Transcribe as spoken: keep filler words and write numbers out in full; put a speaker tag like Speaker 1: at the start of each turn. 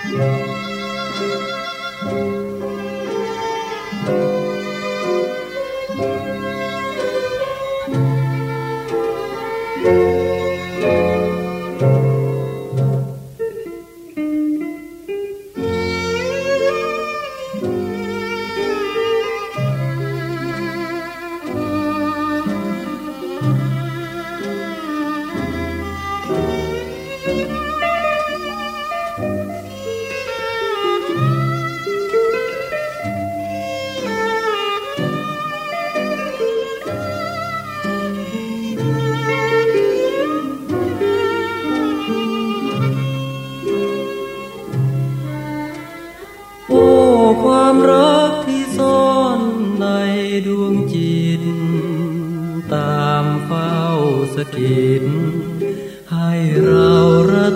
Speaker 1: ความรักที่ซ่อนในดวงจิตตามเฝ้าสะกิดให้เราระ